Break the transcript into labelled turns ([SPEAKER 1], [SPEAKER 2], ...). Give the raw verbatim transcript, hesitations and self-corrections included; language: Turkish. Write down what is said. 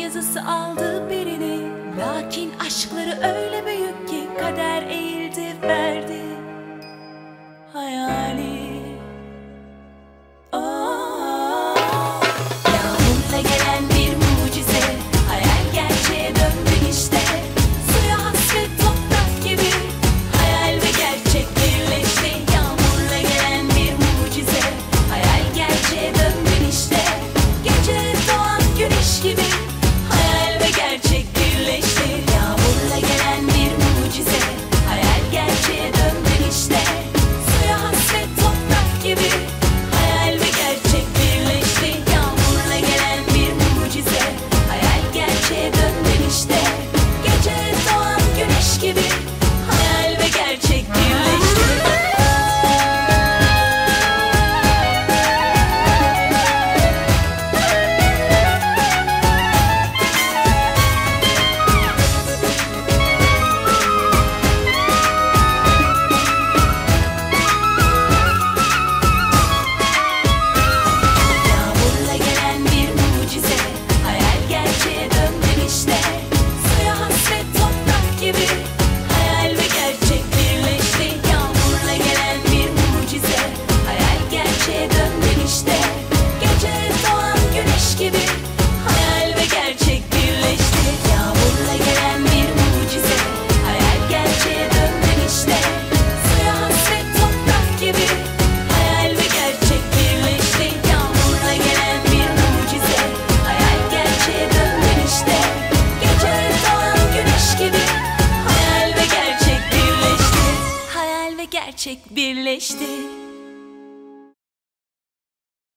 [SPEAKER 1] yazısı aldı birini. Lakin aşkları öyle büyük ki kader eğildi verdi hayali. Oh, yağmurla gelen bir mucize, hayal gerçeğe döndü işte. Suya hasret toprak gibi hayal ve gerçek birleşti. Yağmurla gelen bir mucize, hayal gerçeğe döndü işte. Gece doğan güneş gibi hayal ve gerçek birleşti. Yağmurla gelen bir mucize, hayal gerçeğe döndü işte. Suya hasret toprak gibi hayal ve gerçek birleşti. Yağmurla gelen bir mucize, hayal gerçeğe döndü işte. Gece doğan güneş gibi hayal ve gerçek birleşti. Yağmurla gelen bir mucize, hayal gerçeğe döndü işte. Suya hasret toprak gibi hayal ve gerçek birleşti. Yağmurla gelen bir mucize, hayal gerçeğe döndü işte. Gece doğan güneş gibi hayal ve gerçek birleşti. Yağmurla gelen bir mucize, hayal gerçeğe döndü işte. Suya hasret toprak gibi hayal ve gerçek birleşti. Yağmurla gelen bir mucize, hayal gerçeğe döndü işte. Gece doğan güneş gibi hayal ve gerçek birleşti. Hayal ve gerçek birleşti.